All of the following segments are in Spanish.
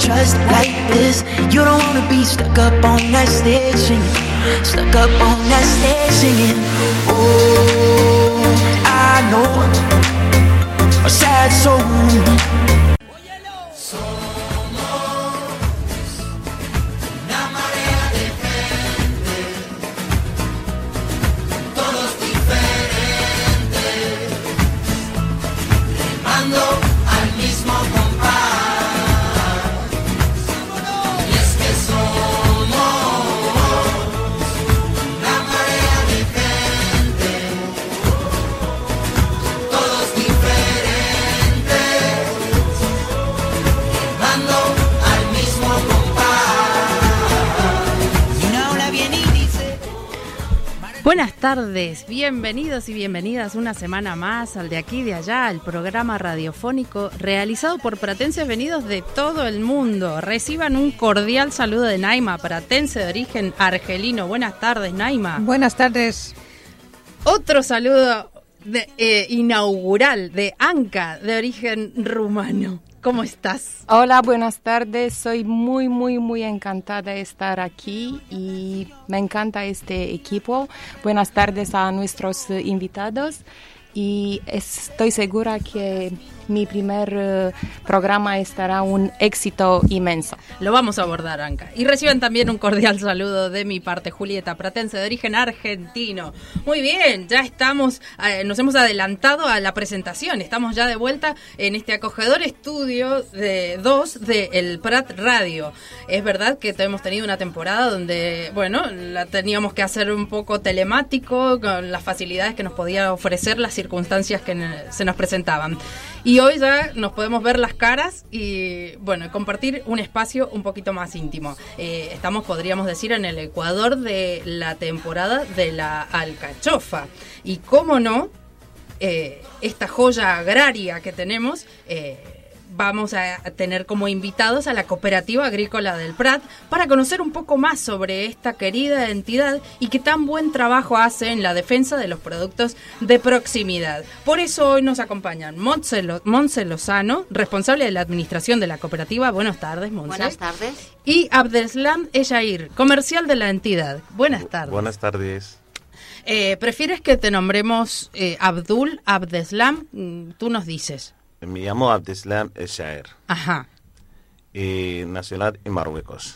trust like this. You don't wanna be stuck up on that stage singing, stuck up on that stage singing. Oh, I know a sad soul. Buenas tardes, bienvenidos y bienvenidas una semana más al De Aquí de Allá, el programa radiofónico realizado por pratenses venidos de todo el mundo. Reciban un cordial saludo de Naima, pratense de origen argelino. Buenas tardes, Naima. Buenas tardes. Otro saludo inaugural de Anca, de origen rumano. ¿Cómo estás? Hola, buenas tardes. Soy muy encantada de estar aquí y me encanta este equipo. Buenas tardes a nuestros invitados y estoy segura que mi primer programa estará un éxito inmenso. Lo vamos a abordar, Anca. Y reciban también un cordial saludo de mi parte, Julieta, pratense de origen argentino. Muy bien, ya estamos, nos hemos adelantado a la presentación. Estamos ya de vuelta en este acogedor estudio de El Prat Radio. Es verdad que hemos tenido una temporada donde, bueno, la teníamos que hacer un poco telemático, con las facilidades que nos podía ofrecer las circunstancias que se nos presentaban. Y hoy ya nos podemos ver las caras y, bueno, compartir un espacio un poquito más íntimo. Estamos, podríamos decir, en el Ecuador de la temporada de la alcachofa. Y cómo no, esta joya agraria que tenemos, vamos a tener como invitados a la Cooperativa Agrícola del Prat para conocer un poco más sobre esta querida entidad y que tan buen trabajo hace en la defensa de los productos de proximidad. Por eso hoy nos acompañan Montse Lozano, responsable de la administración de la cooperativa. Buenas tardes, Montse. Buenas tardes. Y Abdeslam Eyair, comercial de la entidad. Buenas tardes. Buenas tardes. ¿Prefieres que te nombremos Abdul, Abdeslam? Tú nos dices. Me llamo Abdeslam Eyair. Ajá. Nacional en Marruecos.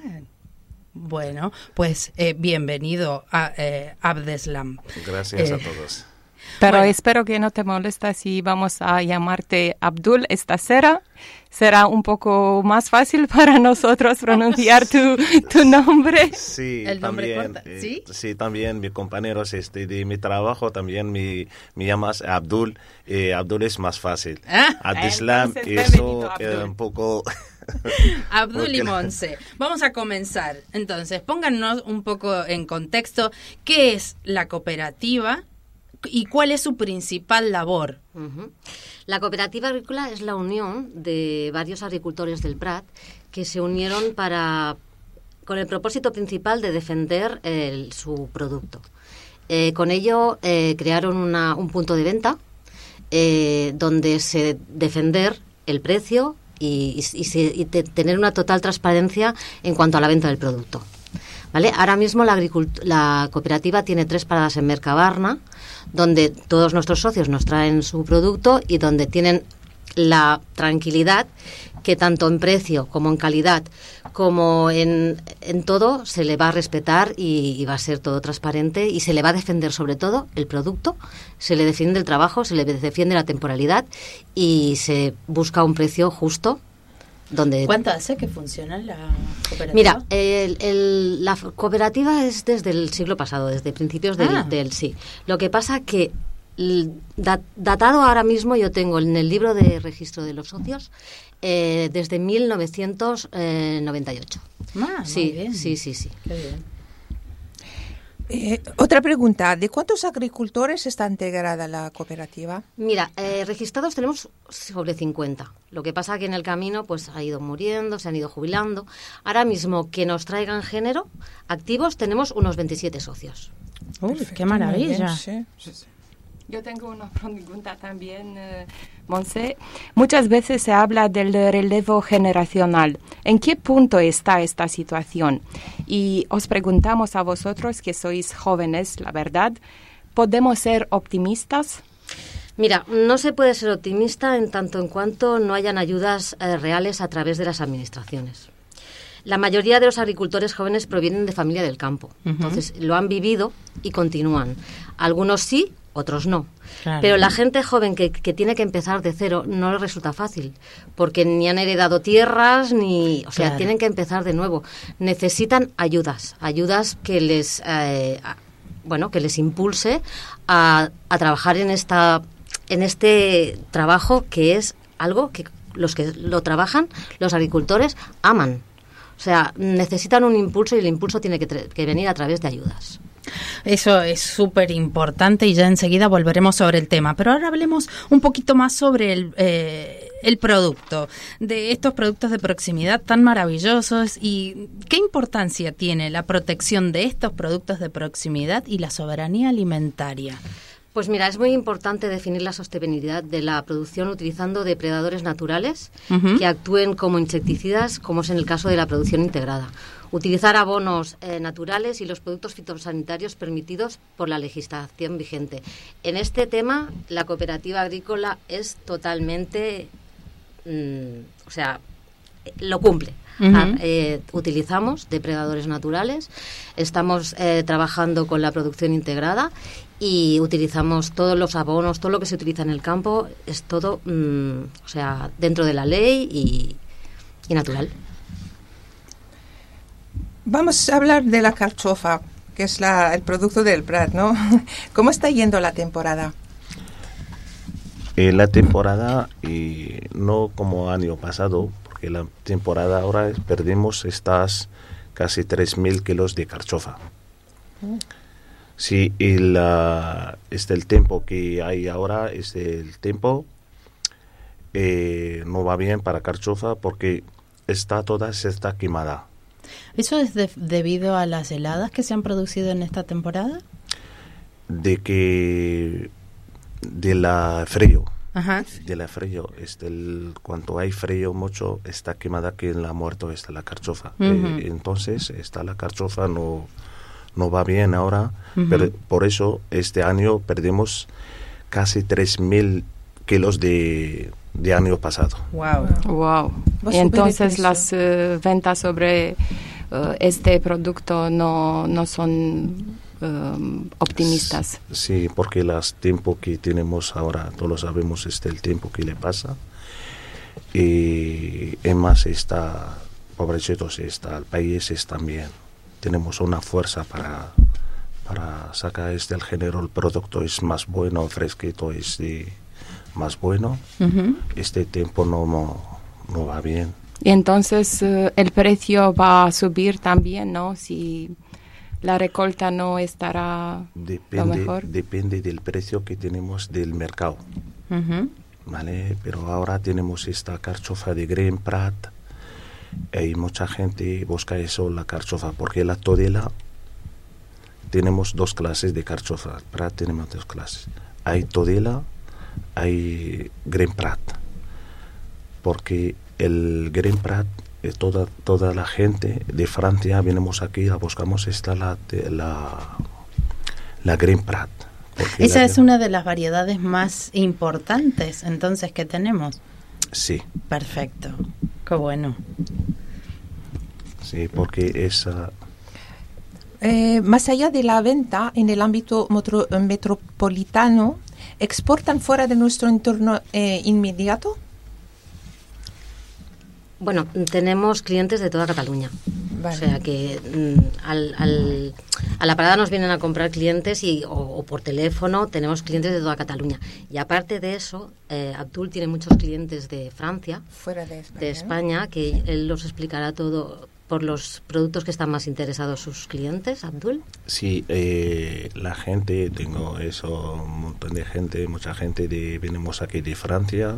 Bueno, pues bienvenido a Abdeslam. Gracias a todos. Pero espero que no te molesta si vamos a llamarte Abdul esta será un poco más fácil para nosotros pronunciar tu nombre. Sí, el nombre también, corta, ¿sí? Sí, también mis compañeros de mi trabajo también me llamas Abdul. Abdul es más fácil. Abdeslam, eso es un poco... Abdul y Montse. Vamos a comenzar. Entonces, pónganos un poco en contexto qué es la cooperativa y cuál es su principal labor. Uh-huh. La cooperativa agrícola es la unión de varios agricultores del Prat que se unieron con el propósito principal de defender su producto. Con ello crearon un punto de venta donde se defender el precio y tener una total transparencia en cuanto a la venta del producto. ¿Vale? Ahora mismo la cooperativa tiene 3 paradas en Mercabarna, donde todos nuestros socios nos traen su producto y donde tienen la tranquilidad que tanto en precio como en calidad como en todo se le va a respetar y va a ser todo transparente y se le va a defender sobre todo el producto, se le defiende el trabajo, se le defiende la temporalidad y se busca un precio justo. ¿Cuánto hace que funciona la cooperativa? Mira, la cooperativa es desde el siglo pasado, desde principios del sí. Lo que pasa que datado ahora mismo yo tengo en el libro de registro de los socios desde 1998. Sí, muy bien. Sí. Qué bien. Otra pregunta, ¿de cuántos agricultores está integrada la cooperativa? Mira, registrados tenemos sobre 50. Lo que pasa que en el camino pues ha ido muriendo, se han ido jubilando. Ahora mismo que nos traigan género, activos tenemos unos 27 socios. Uy, qué maravilla. Sí. Yo tengo una pregunta también, Montse. Muchas veces se habla del relevo generacional. ¿En qué punto está esta situación? Y os preguntamos a vosotros, que sois jóvenes, la verdad, ¿podemos ser optimistas? Mira, no se puede ser optimista en tanto en cuanto no hayan ayudas reales a través de las administraciones. La mayoría de los agricultores jóvenes provienen de familia del campo, entonces lo han vivido y continúan. Algunos sí, otros no. Claro. Pero la gente joven que tiene que empezar de cero no les resulta fácil, porque ni han heredado tierras, o sea, tienen que empezar de nuevo. Necesitan ayudas que les, que les impulse a trabajar en este trabajo, que es algo que los que lo trabajan, los agricultores, aman. O sea, necesitan un impulso y el impulso tiene que venir a través de ayudas. Eso es súper importante y ya enseguida volveremos sobre el tema. Pero ahora hablemos un poquito más sobre el producto, de estos productos de proximidad tan maravillosos, y qué importancia tiene la protección de estos productos de proximidad y la soberanía alimentaria. Pues mira, es muy importante definir la sostenibilidad de la producción utilizando depredadores naturales que actúen como insecticidas, como es en el caso de la producción integrada. Utilizar abonos naturales y los productos fitosanitarios permitidos por la legislación vigente. En este tema, la cooperativa agrícola es totalmente, lo cumple. Utilizamos depredadores naturales, estamos trabajando con la producción integrada y utilizamos todos los abonos, todo lo que se utiliza en el campo, es todo dentro de la ley y natural. Vamos a hablar de la carchofa, que es el producto del Prat, ¿no? ¿Cómo está yendo la temporada? La temporada, no como año pasado, porque la temporada ahora perdimos casi 3.000 kilos de carchofa. Sí, el tiempo que hay ahora, el tiempo no va bien para carchofa porque está quemada. ¿Eso es debido a las heladas que se han producido en esta temporada? De la frío. Ajá. De la frío. Cuando hay frío mucho, está quemada, que la muerto está la carchofa. Entonces, la carchofa no va bien ahora, pero por eso este año perdimos casi 3.000 kilos de año pasado. Wow. Y entonces las ventas sobre este producto no son optimistas. Sí, porque los tiempos que tenemos ahora, todos sabemos el tiempo que le pasa. Y además pobrecitos, el país también. Tenemos una fuerza para sacar el género, el producto es más bueno, fresquito, más bueno. Este tiempo no va bien. Y entonces el precio va a subir también, ¿no? Si la recolta no estará lo mejor. Depende del precio que tenemos del mercado. ¿Vale? Pero ahora tenemos esta carchofa de Green Prat. Y mucha gente busca eso, la carchofa, porque la todela tenemos dos clases de carchofa. Prat tenemos dos clases. Hay todela, hay Green Prat. Porque el Green Prat, toda la gente de Francia venimos aquí, buscamos la Green Prat. Esa es una de las variedades más importantes, entonces, que tenemos. Sí. Perfecto. Qué bueno. Sí, porque esa... más allá de la venta en el ámbito metropolitano, ¿exportan fuera de nuestro entorno inmediato? Bueno, tenemos clientes de toda Cataluña. Vale. O sea que a la parada nos vienen a comprar clientes o por teléfono, tenemos clientes de toda Cataluña. Y aparte de eso, Abdul tiene muchos clientes de Francia, fuera de España, que él los explicará todo por los productos que están más interesados sus clientes. Abdul. Sí, la gente, tengo un montón de gente, mucha gente venimos aquí de Francia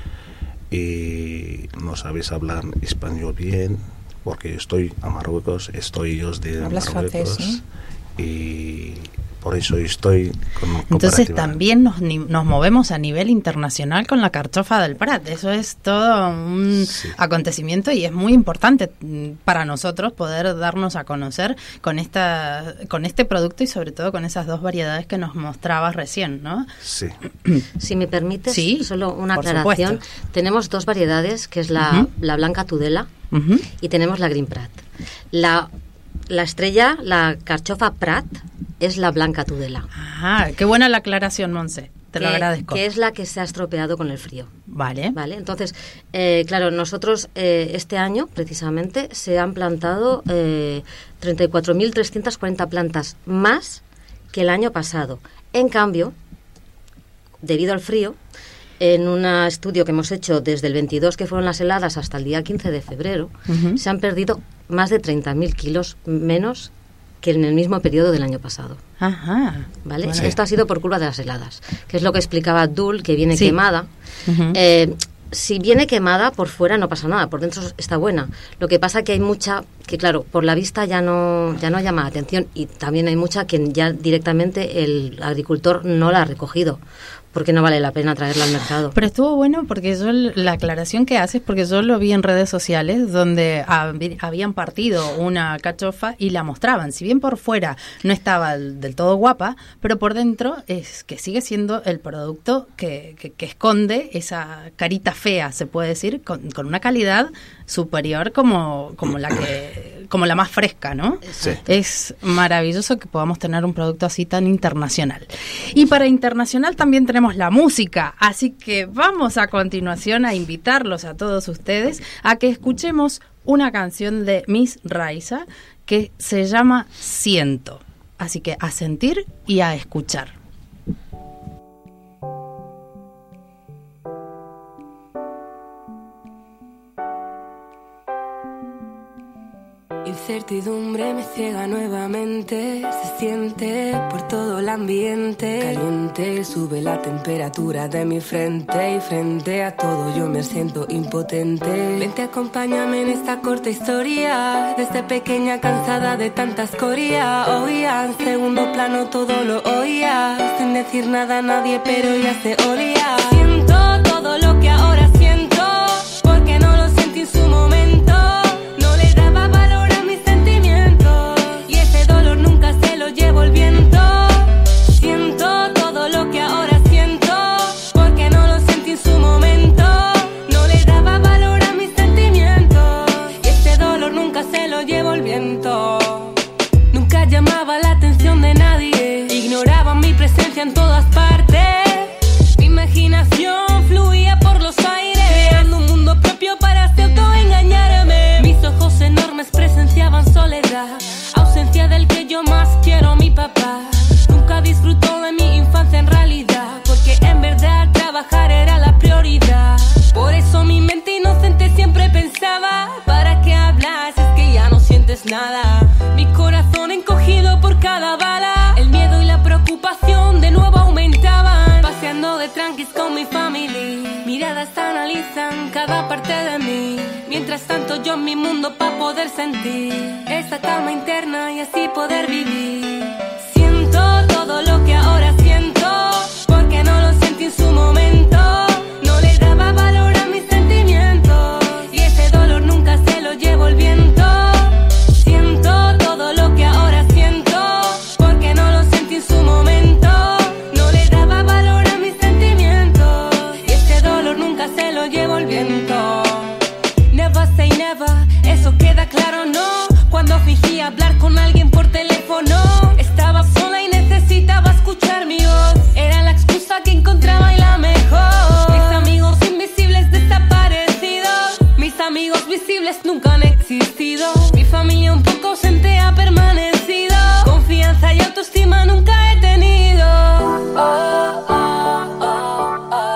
y no sabes hablar español bien, porque estoy a Marruecos, ellos de ¿hablas Marruecos? Francés, ¿no? Y por eso estoy con Entonces cooperativa. también nos movemos a nivel internacional con la carchofa del Prat. Eso es todo un acontecimiento y es muy importante para nosotros poder darnos a conocer con este producto y sobre todo con esas dos variedades que nos mostrabas recién, ¿no? Sí. Si me permites, Sí, solo una por aclaración. supuesto. Tenemos dos variedades, que es la blanca Tudela y tenemos la Green Prat. La estrella, la carchofa Prat, es la blanca Tudela. Ajá, qué buena la aclaración, Monse. Te lo agradezco. Que es la que se ha estropeado con el frío. Vale. Vale, entonces, claro, nosotros este año, precisamente, se han plantado 34.340 plantas más que el año pasado. En cambio, debido al frío, en un estudio que hemos hecho desde el 22, que fueron las heladas, hasta el día 15 de febrero, se han perdido más de 30.000 kilos menos que en el mismo periodo del año pasado. Ajá. ¿Vale? Sí. Esto ha sido por culpa de las heladas, que es lo que explicaba Abdul, que viene quemada. Si viene quemada por fuera no pasa nada, por dentro está buena. Lo que pasa que hay mucha que, claro, por la vista ya no llama la atención, y también hay mucha que ya directamente el agricultor no la ha recogido, porque no vale la pena traerla al mercado. Pero estuvo bueno porque yo la aclaración que haces, porque yo lo vi en redes sociales donde habían partido una cachofa y la mostraban. Si bien por fuera no estaba del todo guapa, pero por dentro es que sigue siendo el producto que esconde esa carita fea, se puede decir, con una calidad superior como la más fresca, ¿no? Sí. Es maravilloso que podamos tener un producto así tan internacional. Y para internacional también tenemos la música, así que vamos a continuación a invitarlos a todos ustedes a que escuchemos una canción de Miss Raiza que se llama Siento. Así que a sentir y a escuchar. Incertidumbre me ciega nuevamente, se siente por todo el ambiente. Caliente, sube la temperatura de mi frente y frente a todo yo me siento impotente. Vente, acompáñame en esta corta historia, desde pequeña cansada de tanta escoria. Oía, en segundo plano todo lo oía, sin decir nada a nadie pero ya se olía. Siento todo lo que ahora siento, porque no lo sentí en su momento. Llevo el viento, siento todo lo que ahora siento, porque no lo sentí en su momento, no le daba valor a mis sentimientos, y este dolor nunca se lo llevo el viento. Nunca llamaba la atención de nadie, ignoraba mi presencia en todas partes, mi imaginación fluía por los aires, creando un mundo propio para así autoengañarme. Mis ojos enormes presenciaban soledad, ausencia del que yo más quiero, mi papá. Nunca disfrutó de mi infancia en realidad, porque en verdad trabajar era la prioridad. Por eso mi mente inocente siempre pensaba, ¿para qué hablas? Es que ya no sientes nada. Mi corazón encogido por cada bala, el miedo y la preocupación de nuevo aumentaban. Paseando de tranquis con mi family, miradas analizan cada parte de mí. Mientras tanto yo en mi mundo pa' poder sentir esa calma interna y así poder vivir. Siento todo lo que ahora siento, porque no lo sentí en su momento, no le daba valor a mis sentimientos, y ese dolor nunca se lo llevo el viento. Siento todo lo que ahora siento, porque no lo sentí en su momento, no le daba valor a mis sentimientos, y ese dolor nunca se lo llevo el viento. Never say never, eso queda claro, no. Cuando fingí hablar con alguien por teléfono, estaba sola y necesitaba escuchar mi voz. Era la excusa que encontraba y la mejor. Mis amigos invisibles desaparecidos, mis amigos visibles nunca han existido. Mi familia un poco ausente ha permanecido. Confianza y autoestima nunca he tenido. Oh, oh, oh, oh, oh.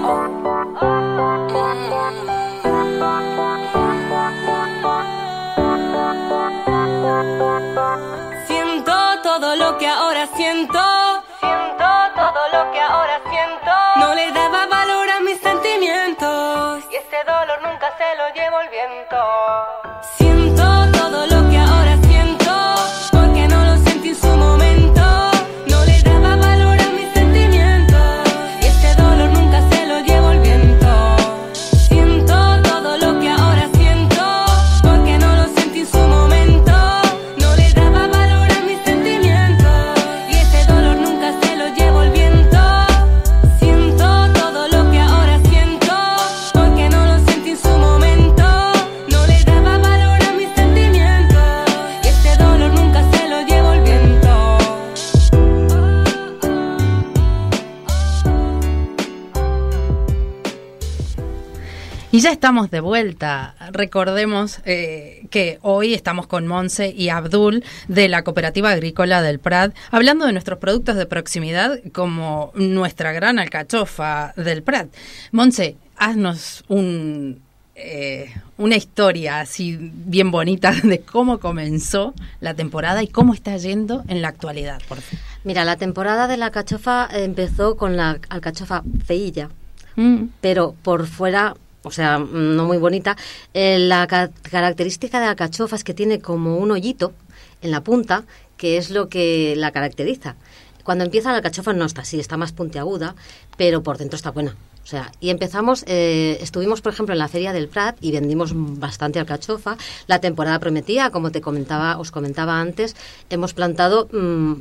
Siento todo lo que ahora siento, siento todo lo que ahora siento, no le daba valor a mis sentimientos, y este dolor nunca se lo llevo el viento. Siento todo lo que ahora siento, porque no lo sentí en su momento, no Y ya estamos de vuelta. Recordemos que hoy estamos con Montse y Abdul de la Cooperativa Agrícola del Prat, hablando de nuestros productos de proximidad como nuestra gran alcachofa del Prat. Montse, haznos una historia así bien bonita de cómo comenzó la temporada y cómo está yendo en la actualidad, por favor. Mira, la temporada de la alcachofa empezó con la alcachofa feilla, pero por fuera, o sea, no muy bonita. La característica de la alcachofa es que tiene como un hoyito en la punta, que es lo que la caracteriza. Cuando empieza la alcachofa no está así, está más puntiaguda, pero por dentro está buena. O sea, y empezamos, estuvimos, por ejemplo, en la Feria del Prat y vendimos bastante alcachofa. La temporada prometía, como os comentaba antes, hemos plantado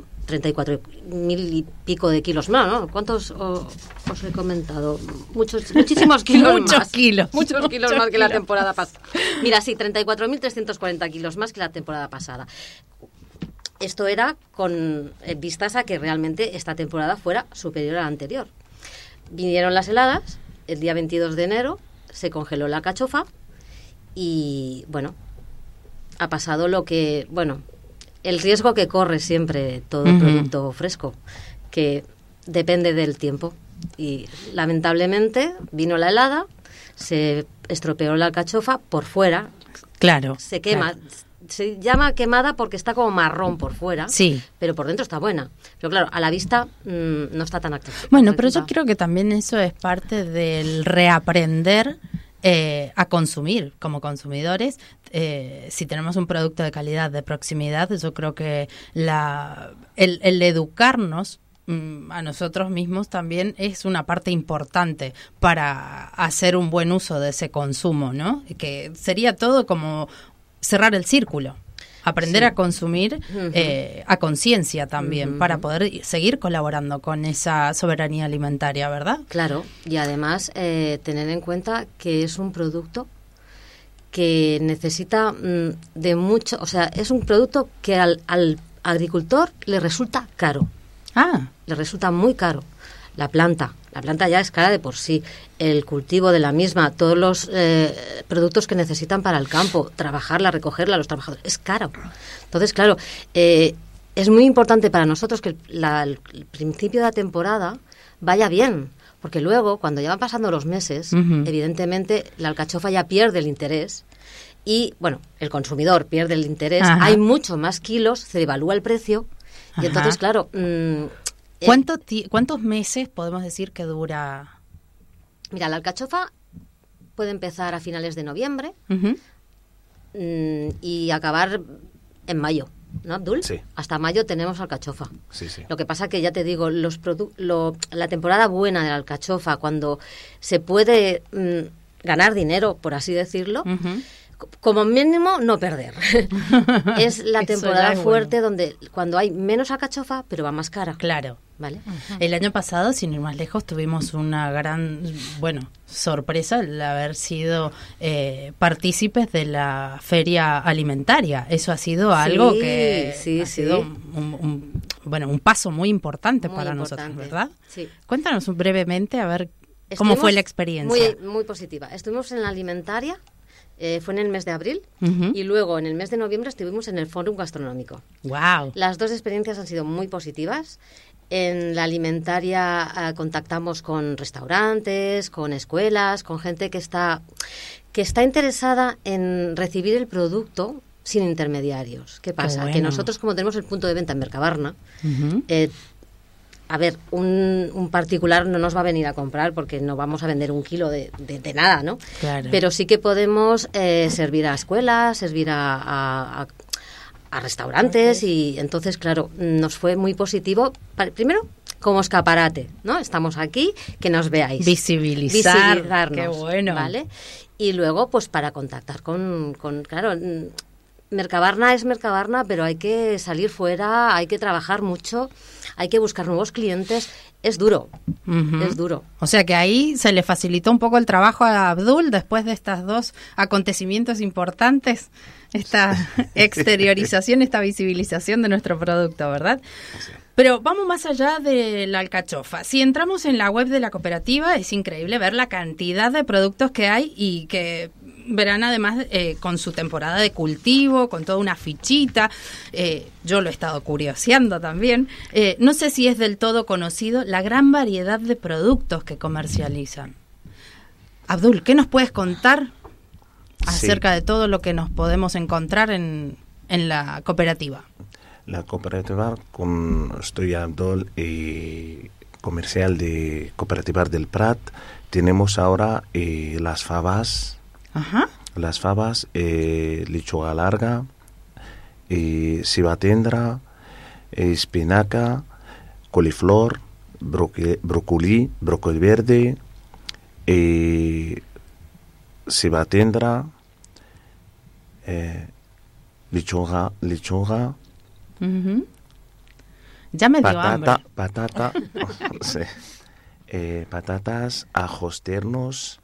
34.000 y pico de kilos más, ¿no? ¿Cuántos os he comentado? Muchísimos kilos más. Muchos kilos más que la temporada pasada. Mira, sí, 34.340 kilos más que la temporada pasada. Esto era con vistas a que realmente esta temporada fuera superior a la anterior. Vinieron las heladas, el día 22 de enero se congeló la alcachofa y, bueno, ha pasado lo que, bueno, el riesgo que corre siempre todo producto fresco, que depende del tiempo. Y lamentablemente vino la helada, se estropeó la alcachofa por fuera. Claro. Se quema. Claro. Se llama quemada porque está como marrón por fuera, sí, pero por dentro está buena. Pero claro, a la vista no está tan atractiva. Bueno, pero yo creo que también eso es parte del reaprender a consumir como consumidores. Si tenemos un producto de calidad, de proximidad, yo creo que el educarnos a nosotros mismos también es una parte importante para hacer un buen uso de ese consumo, ¿no? Que sería todo como cerrar el círculo, aprender a consumir a conciencia también, para poder seguir colaborando con esa soberanía alimentaria, ¿verdad? Claro, y además tener en cuenta que es un producto que necesita de mucho, o sea, es un producto que al agricultor le resulta caro. Le resulta muy caro. La planta ya es cara de por sí, el cultivo de la misma, todos los productos que necesitan para el campo, trabajarla, recogerla, los trabajadores, es caro. Entonces, claro, es muy importante para nosotros que el principio de la temporada vaya bien, porque luego, cuando ya van pasando los meses, evidentemente la alcachofa ya pierde el interés y, bueno, el consumidor pierde el interés, hay mucho más kilos, se devalúa el precio y entonces, claro... ¿Cuántos meses podemos decir que dura? Mira, la alcachofa puede empezar a finales de noviembre y acabar en mayo, ¿no, Abdul? Sí. Hasta mayo tenemos alcachofa. Sí, sí. Lo que pasa que ya te digo, la temporada buena de la alcachofa, cuando se puede ganar dinero, por así decirlo, como mínimo no perder. Es la temporada fuerte donde cuando hay menos alcachofa, pero va más cara. Claro. ¿Vale? El año pasado, sin ir más lejos, tuvimos una gran, sorpresa el haber sido partícipes de la feria alimentaria. Eso ha sido algo que ha sido un paso muy importante para nosotros, ¿verdad? Sí. Cuéntanos brevemente a ver cómo fue la experiencia. Muy positiva. Estuvimos en la alimentaria. Fue en el mes de abril y luego en el mes de noviembre estuvimos en el Fórum Gastronómico. Wow. Las dos experiencias han sido muy positivas. En la alimentaria contactamos con restaurantes, con escuelas, con gente que está interesada en recibir el producto sin intermediarios. ¿Qué pasa? Bueno. Que nosotros, como tenemos el punto de venta en Mercabarna, a ver, un particular no nos va a venir a comprar porque no vamos a vender un kilo de nada, ¿no? Claro. Pero sí que podemos servir a escuelas, servir a restaurantes y entonces, claro, nos fue muy positivo. Primero, como escaparate, ¿no? Estamos aquí, que nos veáis. Visibilizarnos. Qué bueno. ¿Vale? Y luego, pues para contactar con claro, Mercabarna es Mercabarna, pero hay que salir fuera, hay que trabajar mucho, hay que buscar nuevos clientes. Es duro, es duro. O sea que ahí se le facilitó un poco el trabajo a Abdul después de estos dos acontecimientos importantes, esta exteriorización, esta visibilización de nuestro producto, ¿verdad? Pero vamos más allá de la alcachofa. Si entramos en la web de la cooperativa, es increíble ver la cantidad de productos que hay y que verán además con su temporada de cultivo, con toda una fichita. Yo lo he estado curioseando también. No sé si es del todo conocido la gran variedad de productos que comercializan. Abdul, ¿qué nos puedes contar acerca de todo lo que nos podemos encontrar en la cooperativa? La cooperativa, estoy Abdul y comercial de Cooperativa del Prat. Tenemos ahora las fabas. Ajá. Las fabas, lechuga larga, cibatendra, espinaca, coliflor, brócoli verde, cibatendra, lechuga, Uh-huh. Ya me dio hambre. Sí. Patatas, ajos ternos,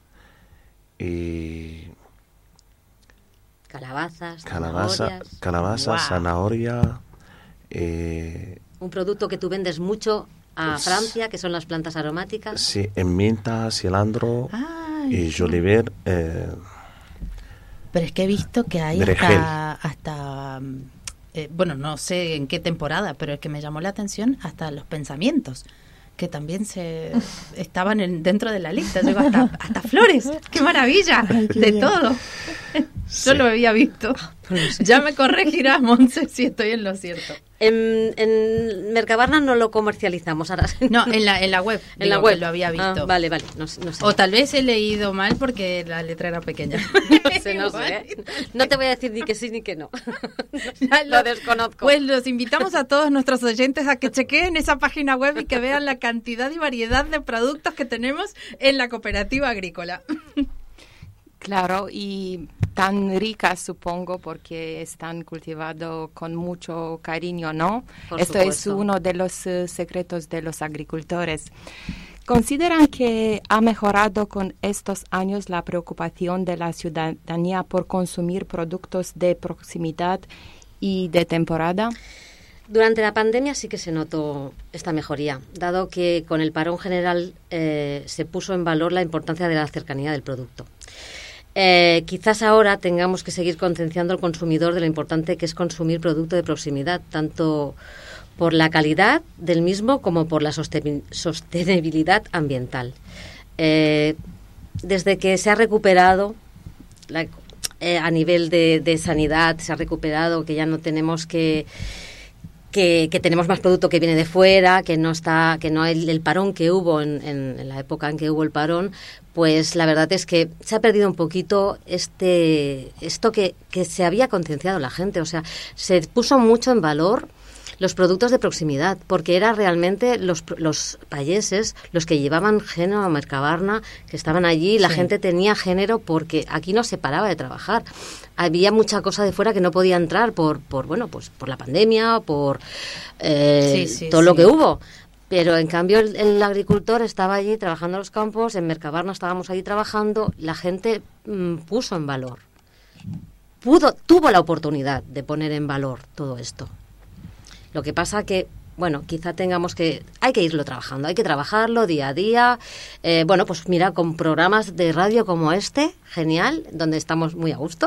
calabazas, wow. Zanahoria. Un producto que tú vendes mucho a Francia, que son las plantas aromáticas. Sí, en menta, cilantro y joliver. Pero es que he visto que hay hasta bueno, no sé en qué temporada, pero es que me llamó la atención hasta los pensamientos, que también estaban dentro de la lista. Digo, hasta flores, qué maravilla. Ay, qué de bien. Todo. Sí. Yo lo había visto. Ya me corregirás, Montse, si estoy en lo cierto. En Mercabarna no lo comercializamos ahora. No, en la web. En la web lo había visto. Vale. No sé. O tal vez he leído mal porque la letra era pequeña. No sé. No te voy a decir ni que sí ni que no. Lo desconozco. Pues los invitamos a todos nuestros oyentes a que chequeen esa página web y que vean la cantidad y variedad de productos que tenemos en la cooperativa agrícola. Claro, y tan ricas, supongo, porque están cultivados con mucho cariño, ¿no? Esto es uno de los secretos de los agricultores. ¿Consideran que ha mejorado con estos años la preocupación de la ciudadanía por consumir productos de proximidad y de temporada? Durante la pandemia sí que se notó esta mejoría, dado que con el parón general se puso en valor la importancia de la cercanía del producto. Quizás ahora tengamos que seguir concienciando al consumidor de lo importante que es consumir producto de proximidad, tanto por la calidad del mismo como por la sostenibilidad ambiental. Desde que se ha recuperado a nivel de sanidad, se ha recuperado que ya no tenemos que tenemos más producto que viene de fuera, que no hay el parón que hubo en la época en que hubo el parón, pues la verdad es que se ha perdido un poquito esto que se había concienciado la gente. O sea, se puso mucho en valor los productos de proximidad, porque era realmente los payeses los que llevaban género a Mercabarna, que estaban allí, la gente tenía género porque aquí no se paraba de trabajar. Había mucha cosa de fuera que no podía entrar por la pandemia, por todo lo que hubo. Pero en cambio el agricultor estaba allí trabajando en los campos, en Mercabarna estábamos allí trabajando, la gente puso en valor. Tuvo la oportunidad de poner en valor todo esto. Lo que pasa que, quizá hay que irlo trabajando, hay que trabajarlo día a día. Pues mira, con programas de radio como este, genial, donde estamos muy a gusto,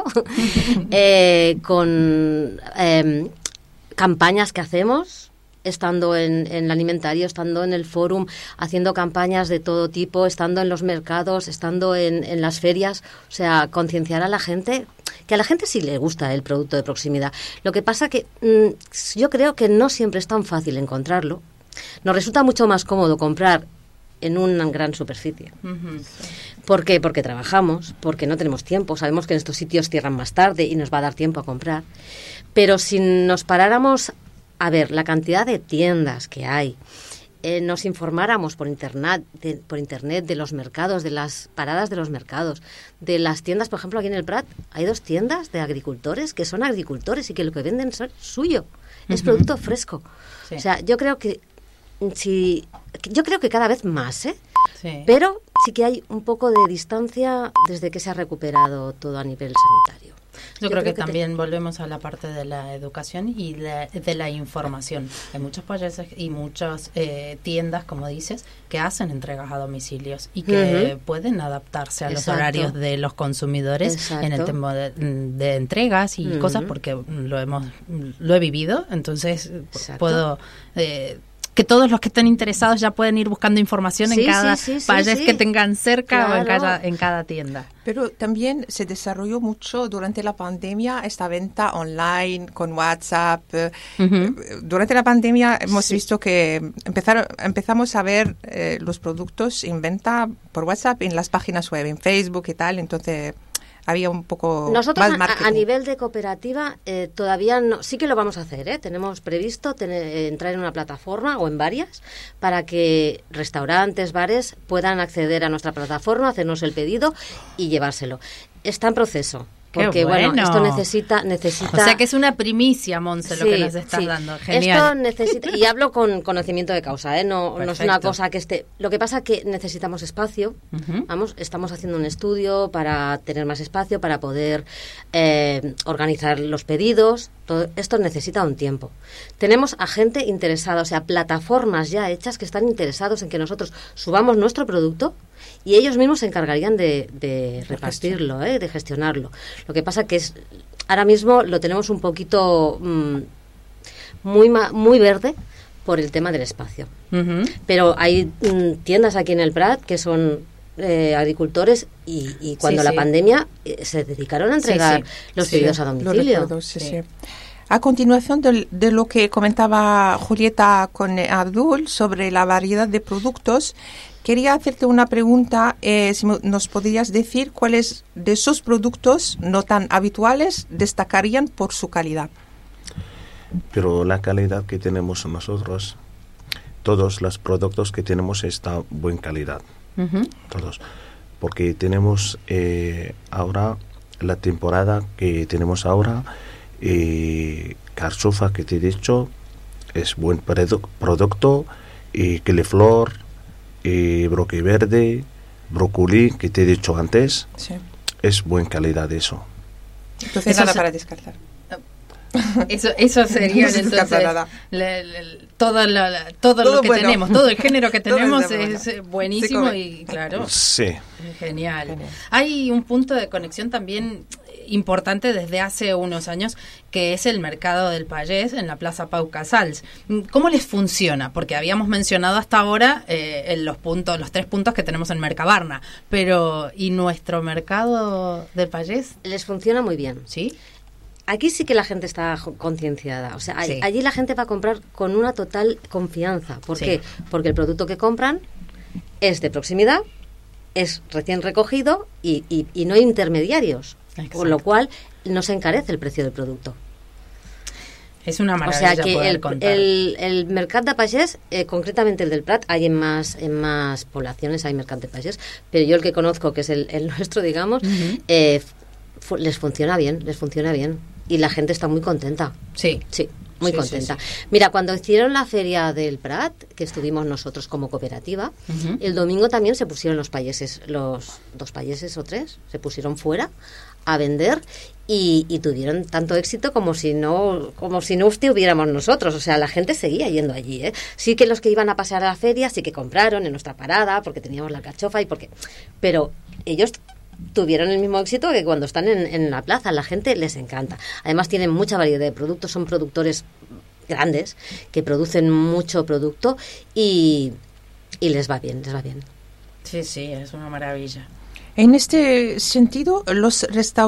con campañas que hacemos, estando en el alimentario, estando en el fórum, haciendo campañas de todo tipo, estando en los mercados, estando en las ferias, o sea, concienciar a la gente, que a la gente sí le gusta el producto de proximidad. Lo que pasa que yo creo que no siempre es tan fácil encontrarlo. Nos resulta mucho más cómodo comprar en una gran superficie. Uh-huh. ¿Por qué? Porque trabajamos, porque no tenemos tiempo, sabemos que en estos sitios cierran más tarde y nos va a dar tiempo a comprar. Pero si nos paráramos a ver la cantidad de tiendas que hay, nos informáramos por internet de los mercados, de las paradas de los mercados, de las tiendas, por ejemplo, aquí en el Prat hay 2 tiendas de agricultores que son agricultores y que lo que venden es suyo, es producto fresco. Sí. O sea, yo creo que cada vez más, pero sí que hay un poco de distancia desde que se ha recuperado todo a nivel sanitario. Yo creo que también volvemos a la parte de la educación y de la información. Hay muchos payases y muchas tiendas, como dices, que hacen entregas a domicilios y que pueden adaptarse a los horarios de los consumidores en el tema de entregas y cosas, porque lo he vivido, entonces puedo... que todos los que estén interesados ya pueden ir buscando información en cada payés que tengan cerca o en cada tienda. Pero también se desarrolló mucho durante la pandemia esta venta online con WhatsApp. Durante la pandemia hemos visto que empezamos a ver los productos en venta por WhatsApp en las páginas web, en Facebook y tal, entonces... había un poco nosotros más marketing. A nivel de cooperativa todavía no, sí que lo vamos a hacer, tenemos previsto entrar en una plataforma o en varias para que restaurantes, bares puedan acceder a nuestra plataforma, hacernos el pedido y llevárselo. Está en proceso. Porque bueno, esto necesita... O sea que es una primicia, Monse, lo que nos estás dando. Genial. Esto necesita... Y hablo con conocimiento de causa, no es una cosa que esté... Lo que pasa es que necesitamos espacio. Estamos haciendo un estudio para tener más espacio, para poder organizar los pedidos. Todo esto necesita un tiempo. Tenemos a gente interesada, o sea, plataformas ya hechas que están interesados en que nosotros subamos nuestro producto y ellos mismos se encargarían de repartirlo, de gestionarlo. Lo que pasa que ahora mismo lo tenemos un poquito muy verde por el tema del espacio. Pero hay tiendas aquí en el Prat que son agricultores y cuando la pandemia se dedicaron a entregar los pedidos a domicilio. A continuación de lo que comentaba Julieta con Abdul sobre la variedad de productos, quería hacerte una pregunta, si nos podrías decir cuáles de esos productos no tan habituales destacarían por su calidad. Pero la calidad que tenemos nosotros, todos los productos que tenemos están buena calidad, todos, porque tenemos ahora la temporada que tenemos ahora, carchofa que te he dicho es buen producto, y coliflor, broque verde, brócoli que te he dicho antes, es buena calidad eso. Entonces nada para descartar. Eso sería entonces todo lo que tenemos, todo el género que tenemos es buenísimo y claro, genial. Hay un punto de conexión también importante desde hace unos años, que es el mercado del payés en la Plaza Pau Casals. ¿Cómo les funciona? Porque habíamos mencionado hasta ahora los 3 puntos que tenemos en Mercabarna, pero ¿y nuestro mercado del payés? Les funciona muy bien. ¿Sí? Aquí sí que la gente está concienciada. O sea, allí la gente va a comprar con una total confianza. ¿Por qué? Porque el producto que compran es de proximidad, es recién recogido y no hay intermediarios. Exacto. Con lo cual no se encarece el precio del producto. Es una maravilla. O sea que poder contar. el mercat de pagès, concretamente el del Prat, hay en más poblaciones hay mercat de pagès, pero yo el que conozco, que es el nuestro, digamos, les funciona bien y la gente está muy contenta. Sí, muy contenta. Mira, cuando hicieron la feria del Prat, que estuvimos nosotros como cooperativa, el domingo también se pusieron los payeses, los 2 payeses o 3, se pusieron fuera a vender y tuvieron tanto éxito como si no estuviéramos nosotros. O sea, la gente seguía yendo allí, Sí que los que iban a pasar a la feria sí que compraron en nuestra parada porque teníamos la alcachofa pero ellos tuvieron el mismo éxito que cuando están en la plaza. La gente les encanta. Además tienen mucha variedad de productos, son productores grandes que producen mucho producto y les va bien. Sí, es una maravilla. En este sentido, los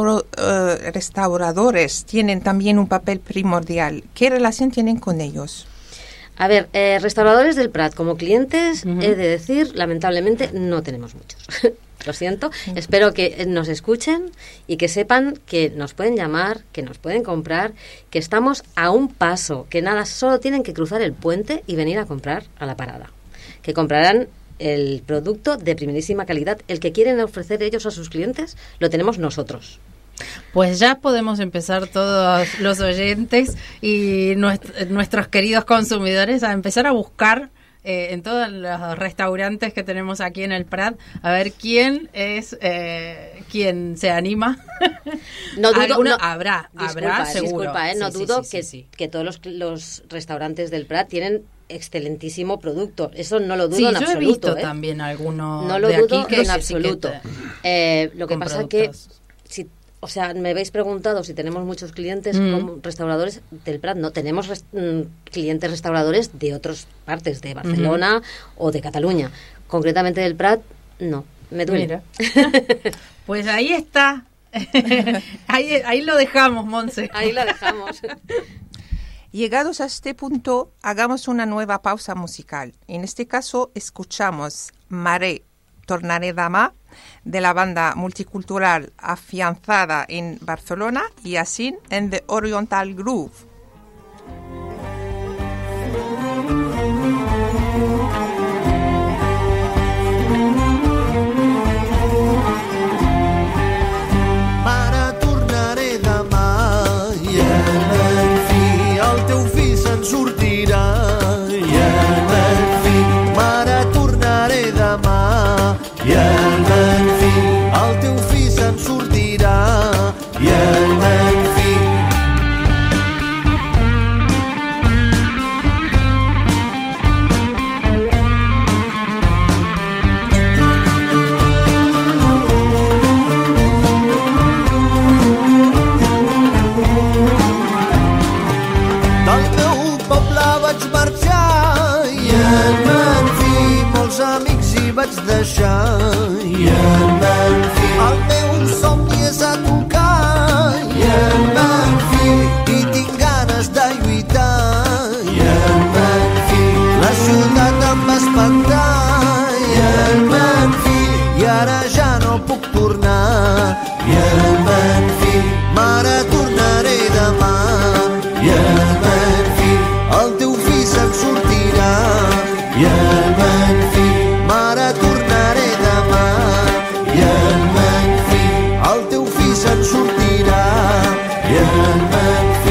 restauradores tienen también un papel primordial. ¿Qué relación tienen con ellos? A ver, restauradores del Prat como clientes, he de decir, lamentablemente no tenemos muchos. Lo siento, espero que nos escuchen y que sepan que nos pueden llamar, que nos pueden comprar, que estamos a un paso, que nada, solo tienen que cruzar el puente y venir a comprar a la parada. Que comprarán el producto de primerísima calidad. El que quieren ofrecer ellos a sus clientes, lo tenemos nosotros. Pues ya podemos empezar todos los oyentes y nuestros queridos consumidores a empezar a buscar en todos los restaurantes que tenemos aquí en el Prat, a ver quién es quien se anima. No dudo, habrá seguro. Disculpa, no Sí, dudo sí. que todos los restaurantes del Prat tienen excelentísimo producto. Eso no lo dudo en absoluto. Yo he visto también algunos no lo de dudo aquí que en absoluto. Lo que pasa es que me habéis preguntado si tenemos muchos clientes como restauradores del Prat. No, tenemos clientes restauradores de otras partes, de Barcelona o de Cataluña. Concretamente del Prat, no. Me duele. Mira. Pues ahí está. ahí lo dejamos, Montse. Ahí lo dejamos. Llegados a este punto, hagamos una nueva pausa musical. En este caso, escuchamos Maré, Tornaré Demà, de la banda multicultural afianzada en Barcelona y así en The Oriental Groove. Mare, tornaré demà i en fi el teu fill se'n sortirà i en fi. Mare, tornaré demà i en fi el teu fill se'n sortirà i en fi. Del meu poble vaig marxar i en fi molts amics hi vaig deixar i en fi el meu somni és a tocar i en fi i tinc ganes de lluitar i en fi la ciutat em va espantar i en fi i ara ja no puc tornar i en fi mare tornaré demà i en fi el teu fill se'n sortirà i en fi mare tornaré demà i en fi el teu fill se'n sortirà i en fi.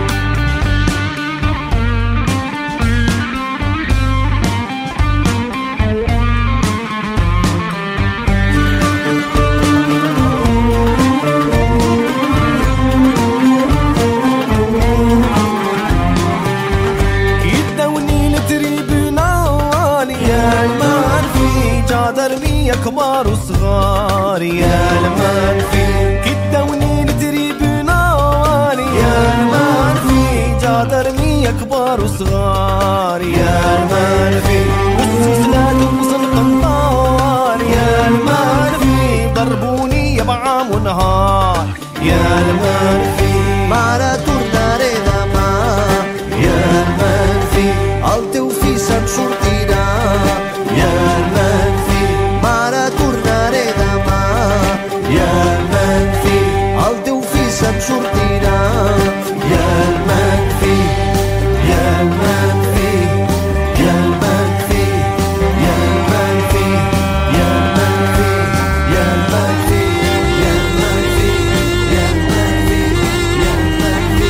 كبار وصغار يا المنفي كدوني لتريبونال يا المنفي جادر مية كبار وصغار يا المنفي والسلسلات وصل قنطار يا المنفي ضربوني بعام ونهار يا المنفي مارا tornaré demà يا المنفي el teu fill se'n sortirà يا المنفي mare tornaré demà i en fi el teu fill se'n sortirà i en fi i en fi i en fi i en fi i en fi i en fi i en fi i en fi i en fi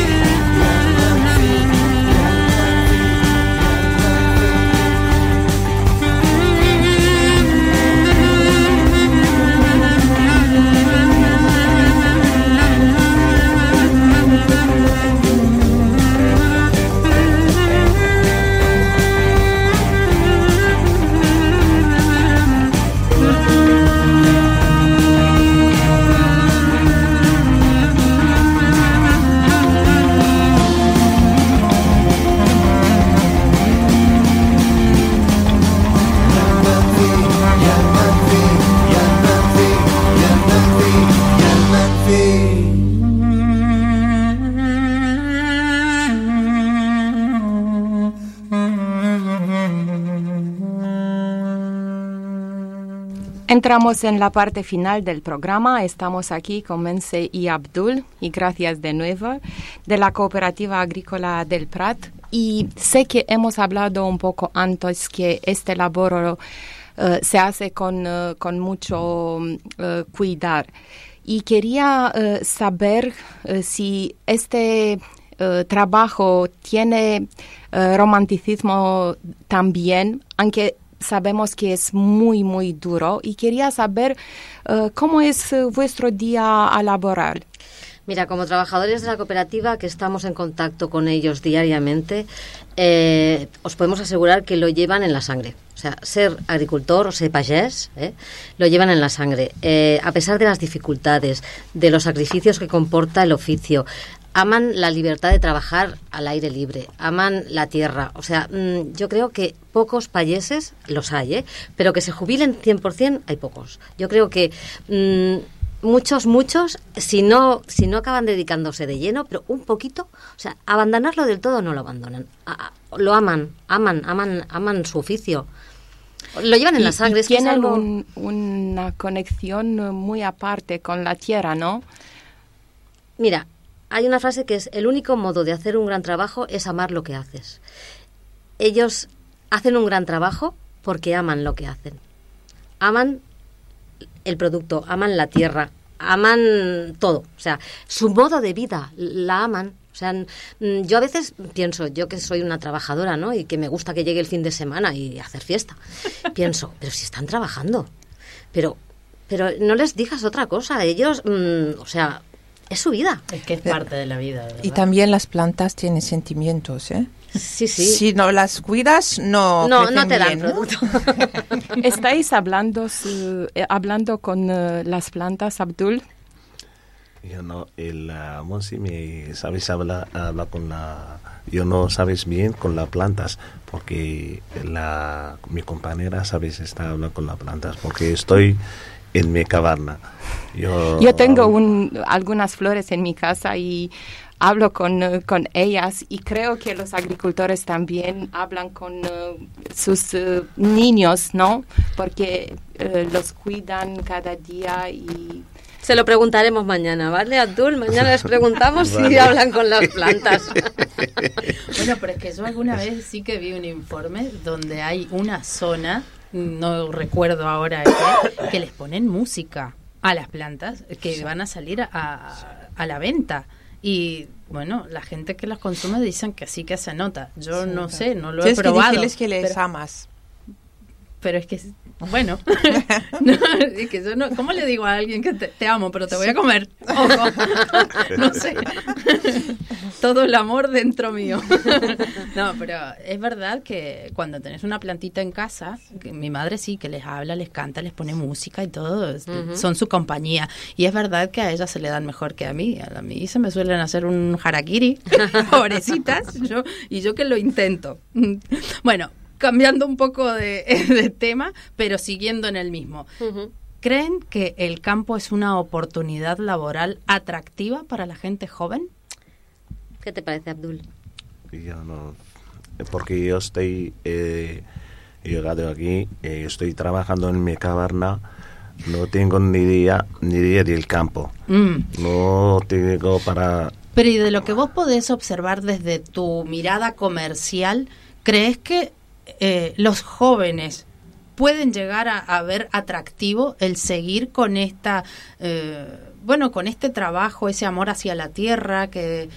Entramos en la parte final del programa. Estamos aquí con Montse y Abdul, y gracias de nuevo, de la Cooperativa Agrícola del Prat. Y sé que hemos hablado un poco antes que este labor se hace con mucho cuidar. Y quería saber si este trabajo tiene romanticismo también, aunque sabemos que es muy, muy duro. Y quería saber cómo es vuestro día laboral. Mira, como trabajadores de la cooperativa, que estamos en contacto con ellos diariamente, os podemos asegurar que lo llevan en la sangre. O sea, ser agricultor o ser pagés, lo llevan en la sangre. A pesar de las dificultades, de los sacrificios que comporta el oficio, aman la libertad de trabajar al aire libre, aman la tierra. O sea, yo creo que pocos payeses, los hay, pero que se jubilen 100% hay pocos. Yo creo que muchos, si no acaban dedicándose de lleno, pero un poquito, o sea, abandonarlo del todo no lo abandonan. Lo aman su oficio. Lo llevan en la sangre. Es que tienen es algo... una conexión muy aparte con la tierra, ¿no? Mira, hay una frase que es: el único modo de hacer un gran trabajo es amar lo que haces. Ellos hacen un gran trabajo porque aman lo que hacen. Aman el producto, aman la tierra, aman todo. O sea, su modo de vida la aman. O sea, yo a veces pienso, yo que soy una trabajadora, ¿no? Y que me gusta que llegue el fin de semana y hacer fiesta. Pienso, pero si están trabajando. Pero no les digas otra cosa. Ellos, o sea, es su vida. Es que es parte de la vida, ¿verdad? Y también las plantas tienen sentimientos, ¿eh? Sí. Si no las cuidas, no te dan bien, ¿no? producto. ¿Estáis hablando con las plantas, Abdul? Yo no, Monsi sabes habla con yo no sabes bien con las plantas, porque mi compañera sabes está hablando con las plantas, porque estoy en mi caverna. Yo tengo algunas flores en mi casa y hablo con ellas, y creo que los agricultores también hablan con sus niños, ¿no? Porque los cuidan cada día y... Se lo preguntaremos mañana, ¿vale, Abdul? Mañana les preguntamos si Vale. hablan con las plantas. Bueno, pero es que yo alguna vez sí que vi un informe donde hay una zona, no recuerdo ahora qué, que les ponen música a las plantas que van a salir a la venta. Y bueno, la gente que las consume dicen que sí que se nota. Yo no sé, no lo he Tienes probado. que decirles que les amas. Pero es que, bueno, no, es que yo no, ¿cómo le digo a alguien que te amo, pero te voy a comer? Ojo, no sé. Todo el amor dentro mío. No, pero es verdad que cuando tenés una plantita en casa, que mi madre sí, que les habla, les canta, les pone música y todo, son su compañía. Y es verdad que a ellas se le dan mejor que a mí. A mí se me suelen hacer un harakiri, pobrecitas, yo que lo intento. Bueno, cambiando un poco de tema, pero siguiendo en el mismo. ¿Creen que el campo es una oportunidad laboral atractiva para la gente joven? ¿Qué te parece, Abdul? Yo no, porque yo estoy llegado aquí, estoy trabajando en mi caverna, no tengo ni idea del campo. No tengo para... Pero y de lo que vos podés observar desde tu mirada comercial, ¿crees que los jóvenes pueden llegar a ver atractivo el seguir con esta, con este trabajo, ese amor hacia la tierra que...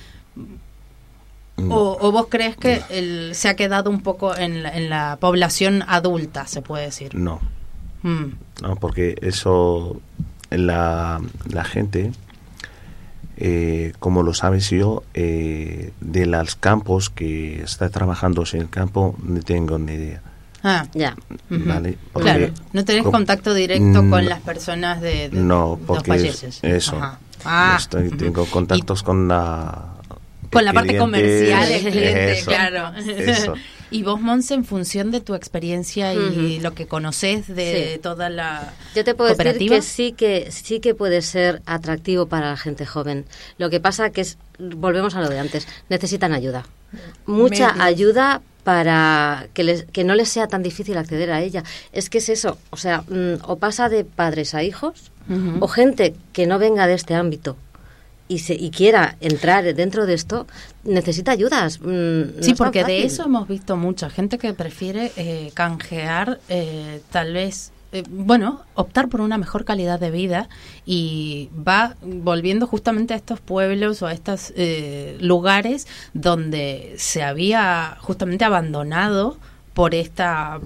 No. ¿O vos crees que se ha quedado un poco en la población adulta, se puede decir? No. No, porque eso, la gente, como lo sabes yo, de los campos que está trabajando en el campo, no tengo ni idea. Ah, ya. ¿Vale? Porque, claro, no tenés contacto directo con las personas de no, porque los payeses. Eso. Tengo contactos con la parte comercial del cliente, eso, claro. Eso. Y vos, Monse, en función de tu experiencia y lo que conocés de toda la Yo te puedo cooperativa, decir que sí que puede ser atractivo para la gente joven. Lo que pasa que volvemos a lo de antes, necesitan ayuda. Mucha ayuda para que no les sea tan difícil acceder a ella. Es que es eso, o sea, o pasa de padres a hijos, o gente que no venga de este ámbito y quiera entrar dentro de esto, necesita ayudas. Sí, porque de eso hemos visto mucha gente que prefiere canjear tal vez optar por una mejor calidad de vida, y va volviendo justamente a estos pueblos o a estos lugares donde se había justamente abandonado por esta,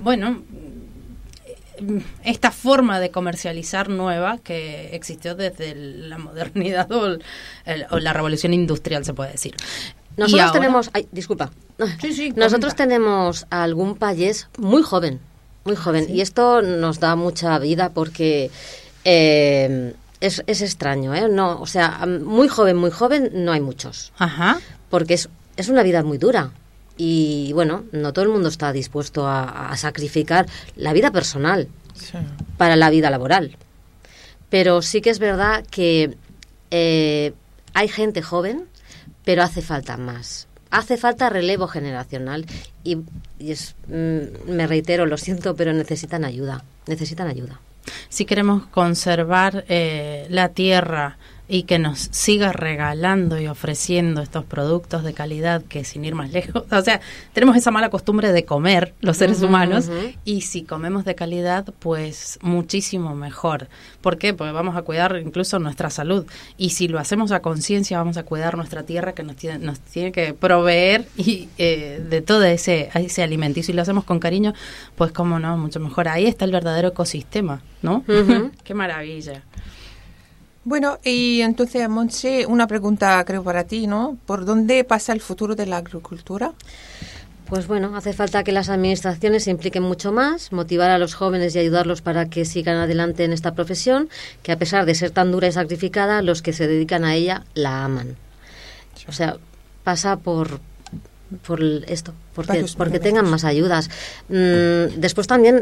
esta forma de comercializar nueva que existió desde la modernidad o la revolución industrial, se puede decir. Nosotros ahora, tenemos... Ay, disculpa. Sí, Nosotros comenta. tenemos a algún payés muy joven, y esto nos da mucha vida porque es extraño, ¿eh? No, o sea, muy joven no hay muchos. Ajá. Porque es una vida muy dura. Y bueno, no todo el mundo está dispuesto a sacrificar la vida personal para la vida laboral. Pero sí que es verdad que hay gente joven, pero hace falta más. Hace falta relevo generacional y me reitero, lo siento, pero necesitan ayuda. Si queremos conservar la tierra y que nos siga regalando y ofreciendo estos productos de calidad, que sin ir más lejos, o sea, tenemos esa mala costumbre de comer los seres humanos, y si comemos de calidad, pues muchísimo mejor. ¿Por qué? Porque vamos a cuidar incluso nuestra salud, y si lo hacemos a conciencia, vamos a cuidar nuestra tierra, que nos tiene que proveer y de todo ese alimento, y si lo hacemos con cariño, pues cómo no, mucho mejor. Ahí está el verdadero ecosistema, ¿no? Qué maravilla. Bueno, y entonces, Montse, una pregunta creo para ti, ¿no? ¿Por dónde pasa el futuro de la agricultura? Pues bueno, hace falta que las administraciones se impliquen mucho más, motivar a los jóvenes y ayudarlos para que sigan adelante en esta profesión, que a pesar de ser tan dura y sacrificada, los que se dedican a ella la aman. O sea, pasa por esto, porque tengan más ayudas. Después también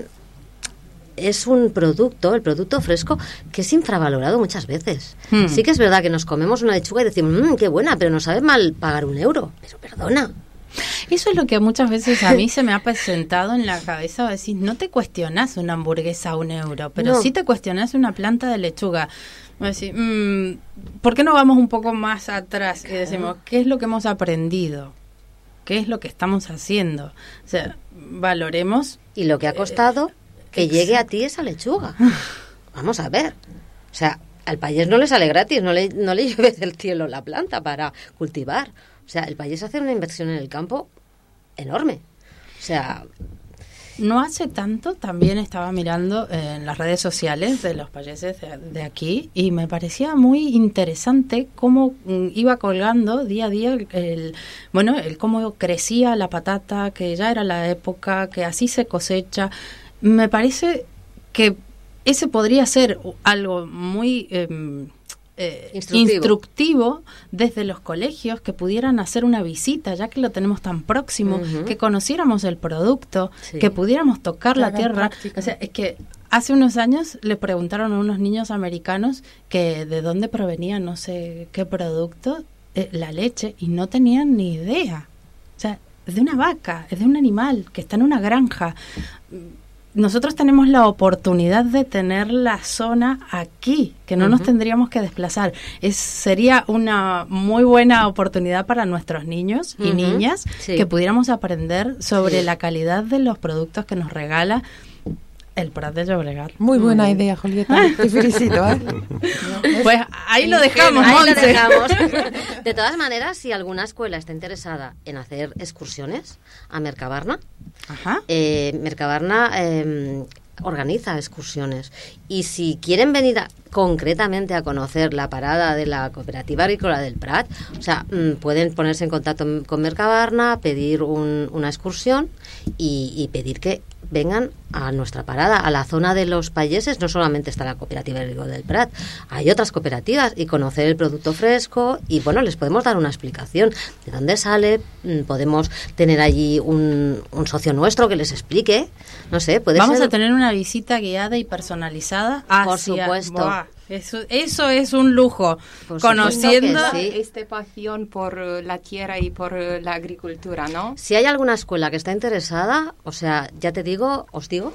es un producto, el producto fresco, que es infravalorado muchas veces. Sí que es verdad que nos comemos una lechuga y decimos, qué buena, pero nos sabe mal pagar €1. Pero perdona. Eso es lo que muchas veces a mí se me ha presentado en la cabeza, decir, no te cuestionás una hamburguesa a €1, pero No. sí te cuestionás una planta de lechuga. Decir, ¿por qué no vamos un poco más atrás y decimos, qué es lo que hemos aprendido? ¿Qué es lo que estamos haciendo? O sea, valoremos. Y lo que ha costado que llegue a ti esa lechuga. Vamos a ver. O sea, al payés no le sale gratis, no le lleves del cielo la planta para cultivar. O sea, el payés hace una inversión en el campo enorme. O sea, No hace tanto también estaba mirando en las redes sociales de los payeses de aquí, y me parecía muy interesante cómo iba colgando día a día el cómo crecía la patata, que ya era la época, que así se cosecha. Me parece que ese podría ser algo muy instructivo desde los colegios, que pudieran hacer una visita, ya que lo tenemos tan próximo, que conociéramos el producto, que pudiéramos tocar la tierra. O sea, es que hace unos años le preguntaron a unos niños americanos que de dónde provenía no sé qué producto, la leche, y no tenían ni idea. O sea, es de una vaca, es de un animal que está en una granja. Nosotros tenemos la oportunidad de tener la zona aquí, que no nos tendríamos que desplazar. Sería una muy buena oportunidad para nuestros niños y niñas, que pudiéramos aprender sobre la calidad de los productos que nos regala el Prat de Llobregat. Muy buena idea, Julieta. Te felicito, ¿eh? Pues ahí lo dejamos, ahí lo Montse. dejamos. De todas maneras, si alguna escuela está interesada en hacer excursiones a Mercabarna, Mercabarna organiza excursiones. Y si quieren venir concretamente a conocer la parada de la Cooperativa Agrícola del Prat, o sea, pueden ponerse en contacto con Mercabarna, pedir una excursión y pedir que vengan a nuestra parada, a la zona de los payeses. No solamente está la Cooperativa Agrícola del Prat, hay otras cooperativas, y conocer el producto fresco, y bueno, les podemos dar una explicación de dónde sale. Podemos tener allí un socio nuestro que les explique, no sé, puede Vamos ser... a tener una visita guiada y personalizada hacia... Por supuesto. Eso es un lujo. Por Conociendo supuesto que sí. Esta pasión por la tierra y por la agricultura, ¿no? Si hay alguna escuela que está interesada, o sea, ya os digo,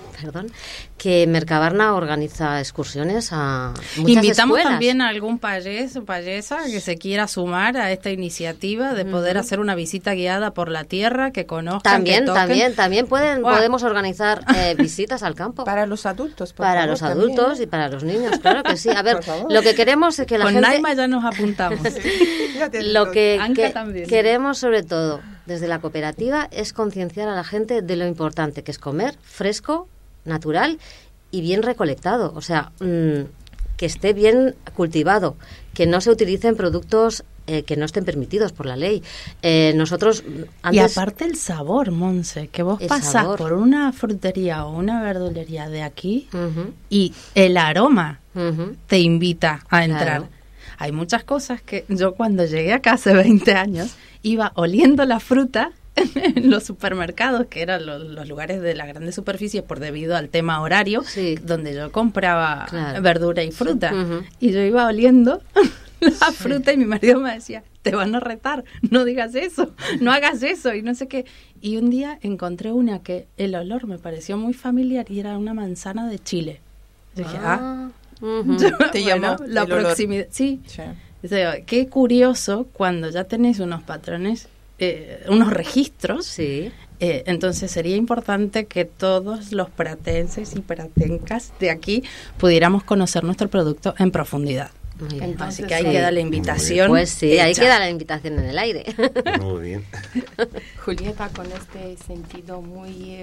que Mercabarna organiza excursiones a muchas invitamos escuelas. también a algún payés o payesa que se quiera sumar a esta iniciativa de poder hacer una visita guiada por la tierra, que conozcan, que toquen. También Guau. podemos organizar visitas al campo. Para los adultos, por Para favor, los adultos también, y para los niños, claro que sí. A ver, Por favor. lo que queremos es que la Con gente... Naima ya nos apuntamos. Ya te Lo digo. que Anca también. queremos sobre todo desde la cooperativa es concienciar a la gente de lo importante que es comer fresco, natural y bien recolectado. O sea, que esté bien cultivado, que no se utilicen productos que no estén permitidos por la ley. Nosotros antes... Y aparte el sabor, Monse, que vos El pasás sabor. por una frutería o una verdulería de aquí Ujú, y el aroma ujú. te invita a entrar. Claro. Hay muchas cosas que yo cuando llegué acá hace 20 años iba oliendo la fruta en los supermercados, que eran los lugares de las grandes superficies por debido al tema horario, Sí. donde yo compraba Claro. verdura y fruta. Ujú. Y yo iba oliendo la fruta y mi marido me decía, te van a retar, no digas eso, no hagas eso y no sé qué. Y un día encontré una que el olor me pareció muy familiar y era una manzana de Chile. Yo dije, Ujú. Te bueno, llamó la el olor. proximidad. Sí. Sí. O sea, qué curioso cuando ya tenés unos patrones, unos registros. Sí. Entonces sería importante que todos los pratenses y pratencas de aquí pudiéramos conocer nuestro producto en profundidad. Muy bien. Entonces, Así que hay sí. que dar la invitación. Pues sí, ahí hecha. queda la invitación en el aire. Muy bien. Julieta, con este sentido muy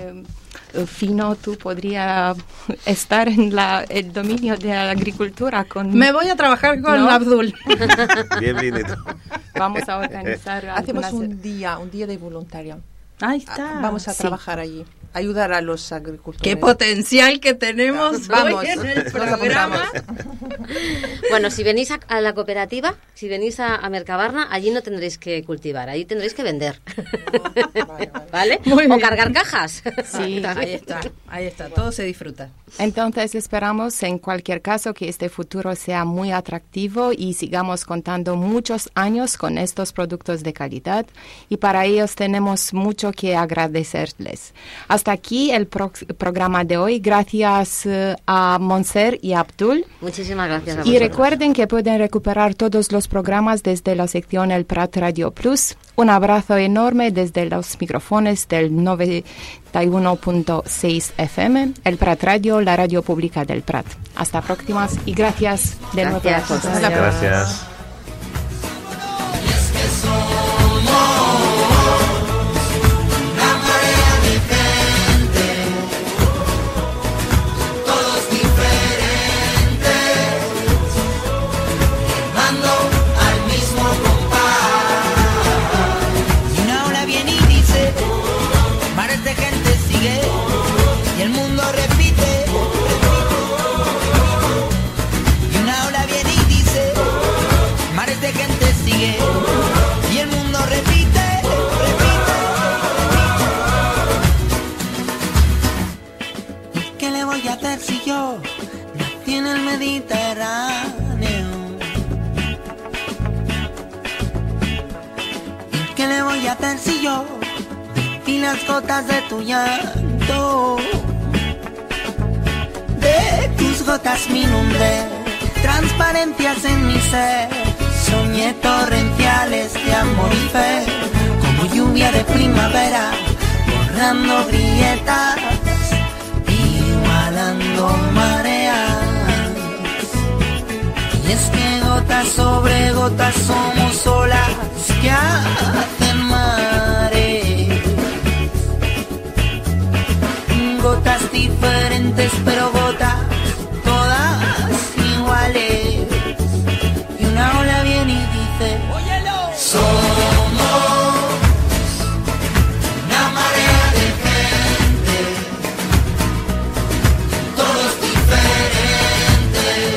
fino, tú podrías estar en el dominio de la agricultura con... Me voy a trabajar con ¿No? Abdul. Bienvenido. Vamos a organizar Hacemos algunas... un día de voluntario. Ahí está. Vamos a Sí. trabajar allí, ayudar a los agricultores. Qué potencial que tenemos Vamos, hoy en el nos programa. Bueno, si venís a la cooperativa, si venís a Mercabarna, allí no tendréis que cultivar, allí tendréis que vender. ¿Vale? Muy O bien. cargar cajas. Sí. Ahí está, todo se disfruta. Entonces esperamos en cualquier caso que este futuro sea muy atractivo y sigamos contando muchos años con estos productos de calidad y para ellos tenemos mucho que agradecerles. Hasta aquí el programa de hoy. Gracias a Monser y a Abdul. Muchísimas gracias a Y vosotros. recuerden que pueden recuperar todos los programas desde la sección El Prat Radio Plus. Un abrazo enorme desde los micrófonos del 91.6 FM, El Prat Radio, la radio pública del Prat. Hasta próximas y gracias de nuevo. Gracias. a todos. Gracias. Y una ola viene y dice, mares de gente sigue, y el mundo repite. Y una ola viene y dice, mares de gente sigue, y el mundo repite, repite. ¿Y qué le voy a hacer si yo nací en el Mediterráneo? ¿Qué le voy a hacer si yo vi las gotas de tu llanto? De tus gotas me inundé, transparencias en mi ser. Soñé torrenciales de amor y fe, como lluvia de primavera, borrando grietas, igualando mareas. Y es que gotas sobre gotas somos olas que hacen mares. Gotas diferentes pero gotas todas iguales. Y una ola viene y dice, óyelo, somos una marea de gente, todos diferentes,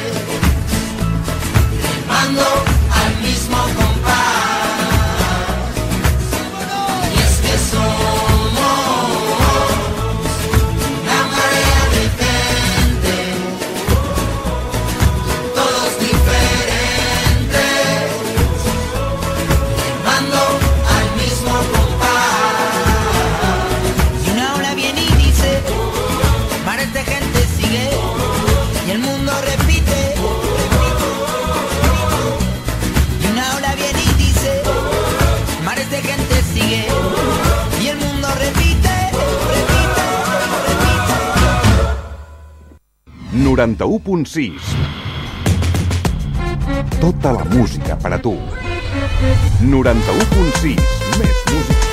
remando al mismo compás. Y es que somos una marea de gente. 91.6. Tota la música per a tu. 91.6. Més música,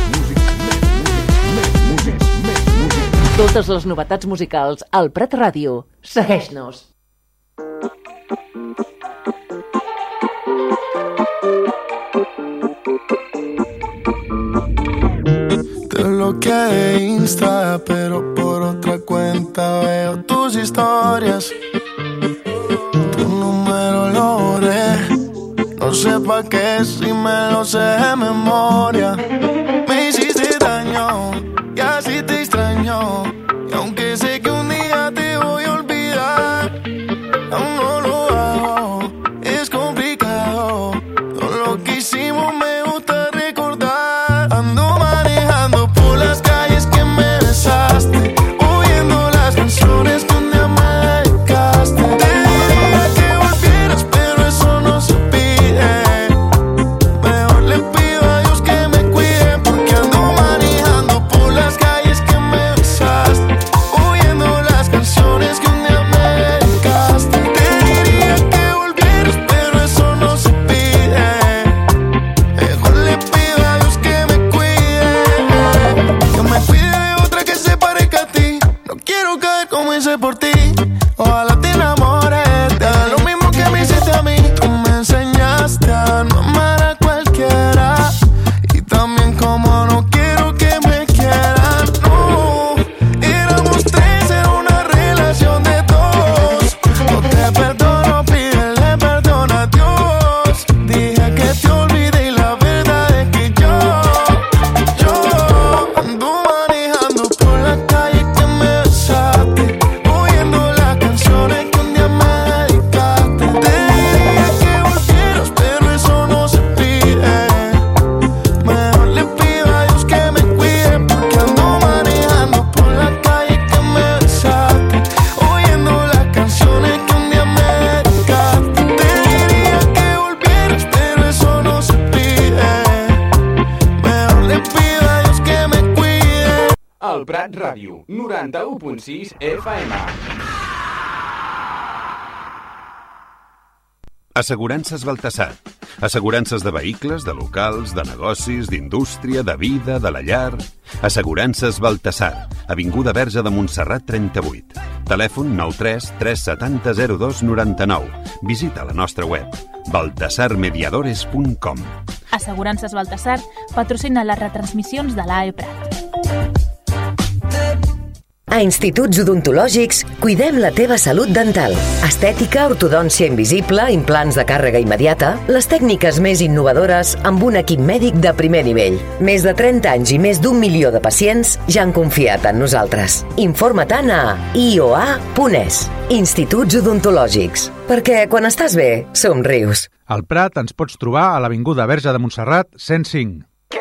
més música. Totes les novetats musicals al Prat Ràdio. Segueix-nos. Te bloqueé de Insta, pero por otra cuenta veo tus historias. Tu número lo borré, no sé pa' qué si me lo sé de memoria. Me hiciste daño y así te extraño, y aunque sé que un día te voy a olvidar, aún no lo hago, es complicado. Todo lo que hicimos me gusta recordar. Ando manejando por las calles que me besaste, oyendo las canciones que un día me dedicaste. Te diría que volvieras, pero eso no se pide. Mejor le pido a Dios que me cuide, porque ando manejando por las calles que me besaste, oyendo las canciones que un día me dedicaste. Te diría que volvieras, pero eso no se pide. Mejor le pido a Dios que me cuide de otra que se parezca a ti. No quiero caer como hice por ti. Ojalá te enamores, te haga lo mismo que me hiciste a mí. Tú me enseñaste a no amar a cualquiera, y también como no quiero que me quieran. No, éramos tres, era una relación de dos. No te perdono, pídele perdón a Dios. Dije que te olvidé y la verdad es que yo ando manejando por la calle que me besaste, oyendo las canciones que un día me dedicaste. Te diría que volvieras, pero eso no se pide. Mejor le pido a Dios que me cuide, porque ando manejando por la calle que me besaste, oyendo las canciones que un día me dedicaste. Te diría que volvieras, pero eso no se pide. Mejor le pido a Dios que me cuide. El Prat Ràdio, 91.6 FM. Assegurances Baltasar. Assegurances de vehicles, de locals, de negocis, d'indústria, de vida, de la llar. Assegurances Baltasar. Avinguda Verge de Montserrat 38. Telèfon 93 370 02 99. Visita la nostra web baltasarmediadores.com. Assegurances Baltasar patrocina les retransmissions de l'AE Prat. A Instituts Odontològics cuidem la teva salut dental. Estètica, ortodòncia invisible, implants de càrrega immediata, les tècniques més innovadores amb un equip mèdic de primer nivell. Més de 30 anys i més d'1 milió de pacients ja han confiat en nosaltres. Informa-te'n a ioa.es. Instituts Odontològics. Perquè quan estàs bé, somrius. Al Prat ens pots trobar a l'Avinguda Verge de Montserrat 105.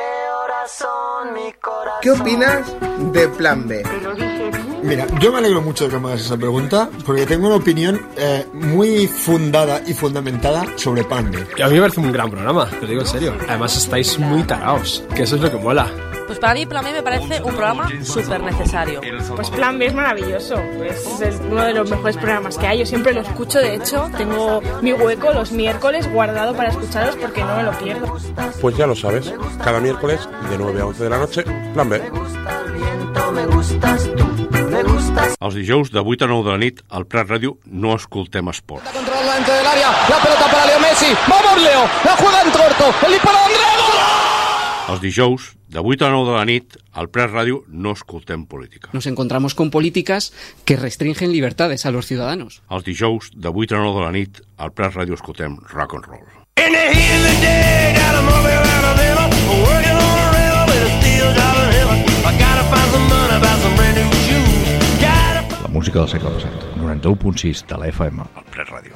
¿Qué opinas de Plan B? Mira, yo me alegro mucho de que me hagas esa pregunta, porque tengo una opinión muy fundada y fundamentada sobre Plan B. Y a mí me parece un gran programa, te lo digo en serio. Además estáis muy taraos, que eso es lo que mola. Pues para mí Plan B me parece un programa súper necesario. Pues Plan B es maravilloso, pues es uno de los mejores programas que hay. Yo siempre lo escucho, de hecho, tengo mi hueco los miércoles guardado para escucharos porque no me lo pierdo. Pues ya lo sabes, cada miércoles de 9 a 11 de la noche, Plan B. Els dijous de 8 a 9 de la nit al Prat Ràdio no escoltem esport. Controla dentro del área, la pelota para Leo Messi. ¡Vamos, Leo! La juega en corto, el disparo de Andrés. Els dijous de 8 a 9 de la nit al Prat Ràdio no escoltem política. Nos encontramos con políticas que restringen libertades a los ciudadanos. Els dijous de 8 a 9 de la nit al Prat Ràdio escoltem rock and roll. In the heat of the day, got a mobile Alabama, working on a rail with a steel job in heaven. I gotta find some money, buy some brand new shoes. La música del segle XVII, 91.6 de la FM, al Prat Ràdio.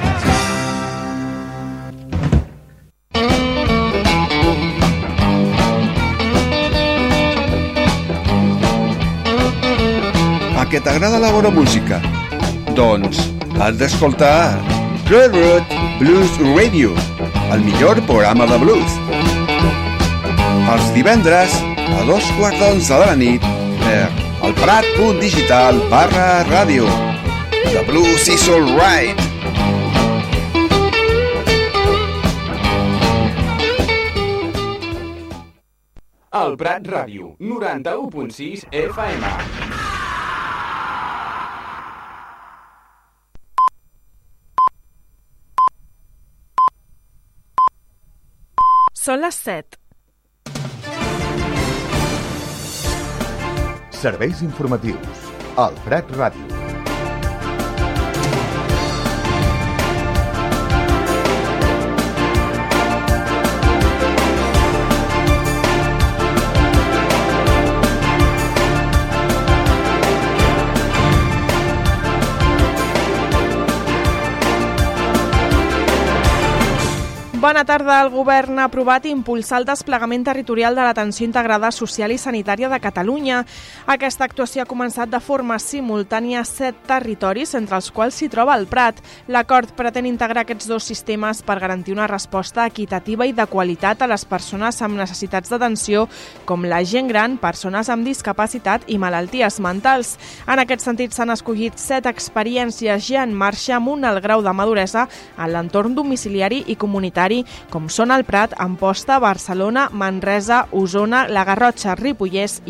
A què t'agrada la bona música? Doncs has d'escoltar Railroad Blues Radio, el millor programa de blues. Els divendres a 2:15 de la nit per al Prat.digital/ràdio. The blues is alright. El Prat Ràdio, 91.6 FM. Són les 7. Serveis informatius. El Prat Ràdio. Bona tarda. El Govern ha aprovat impulsar el desplegament territorial de l'atenció integrada social i sanitària de Catalunya. Aquesta actuació ha començat de forma simultània a 7 territoris, entre els quals s'hi troba el Prat. L'acord pretén integrar aquests dos sistemes per garantir una resposta equitativa i de qualitat a les persones amb necessitats d'atenció, com la gent gran, persones amb discapacitat i malalties mentals. En aquest sentit, s'han escollit 7 experiències ja en marxa amb un alt grau de maduresa en l'entorn domiciliari i comunitari, com són el Prat, Amposta, Barcelona, Manresa, Osona, la Garrotxa, Ripollès